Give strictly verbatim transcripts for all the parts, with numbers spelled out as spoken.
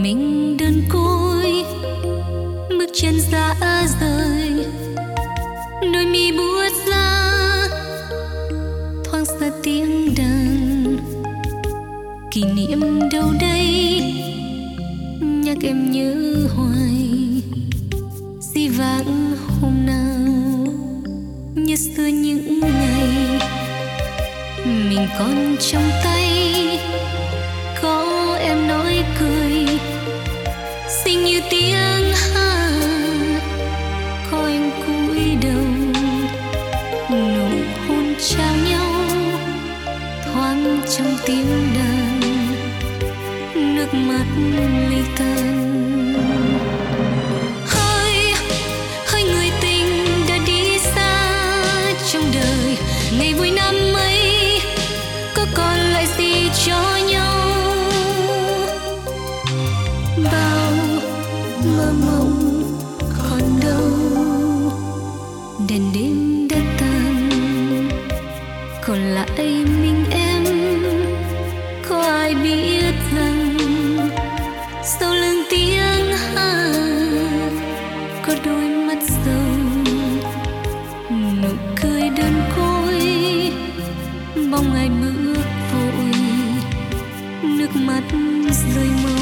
mình đơn côi, bước chân xa rời, đôi mi buốt ra thoáng xa tiếng đàn. Kỷ niệm đâu đây nhắc em nhớ hoài, di vãng hôm nào như xưa những ngày mình còn trong tay. Có em nói cười xinh như tiếng hát, có anh cúi đầu nụ hôn trao nhau thoáng trong tiếng đàn, nước mắt ly tan. Hỡi hỡi người tình đã đi xa trong đời, ngày vui năm ấy có còn lại gì cho nhau? Bao mơ mộng còn đâu, đèn đêm đã tan, còn lại mình em. Có ai biết rằng sau lưng tiếng hát có đôi mắt sầu, nụ cười đơn côi, bóng ai bước vội, nước mắt rơi mau.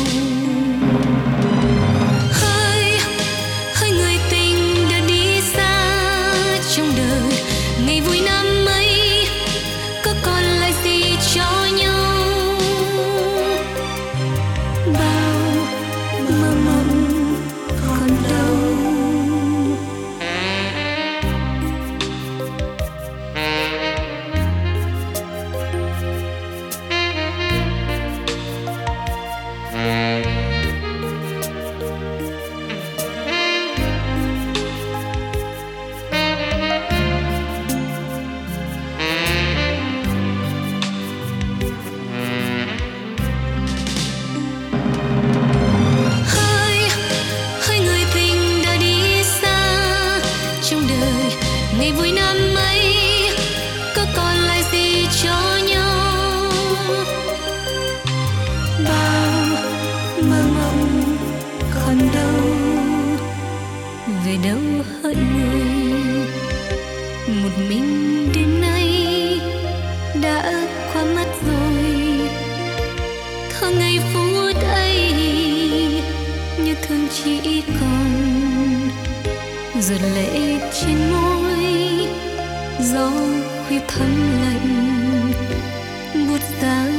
Hỡi hỡi người tình đã đi xa trong đời, ngày vui năm ấy có còn lại gì cho nhau? Bao mơ mộng còn đâu. Ngày vui năm ấy có còn lại gì cho nhau? Bao mơ mộng còn đâu, về đâu hỡi người, một mình đêm nay đã qua mất rồi. Thơ ngày phút ấy như thương chỉ còn giọt lệ trên môi, gió khuya thấm lạnh buốt giá